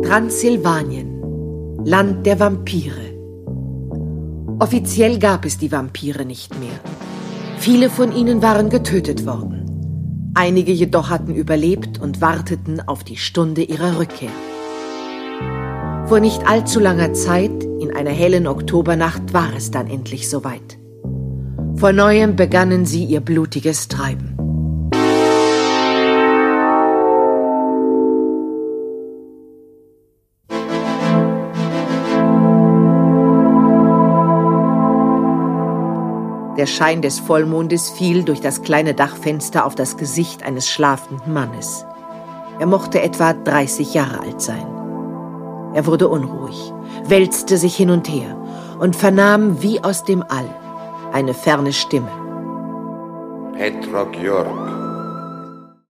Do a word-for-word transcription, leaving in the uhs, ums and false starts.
Transsilvanien, Land der Vampire. Offiziell gab es die Vampire nicht mehr. Viele von ihnen waren getötet worden. Einige jedoch hatten überlebt und warteten auf die Stunde ihrer Rückkehr. Vor nicht allzu langer Zeit, in einer hellen Oktobernacht, war es dann endlich soweit. Von neuem begannen sie ihr blutiges Treiben. Der Schein des Vollmondes fiel durch das kleine Dachfenster auf das Gesicht eines schlafenden Mannes. Er mochte etwa dreißig Jahre alt sein. Er wurde unruhig, wälzte sich hin und her und vernahm wie aus dem All eine ferne Stimme. Petrok York,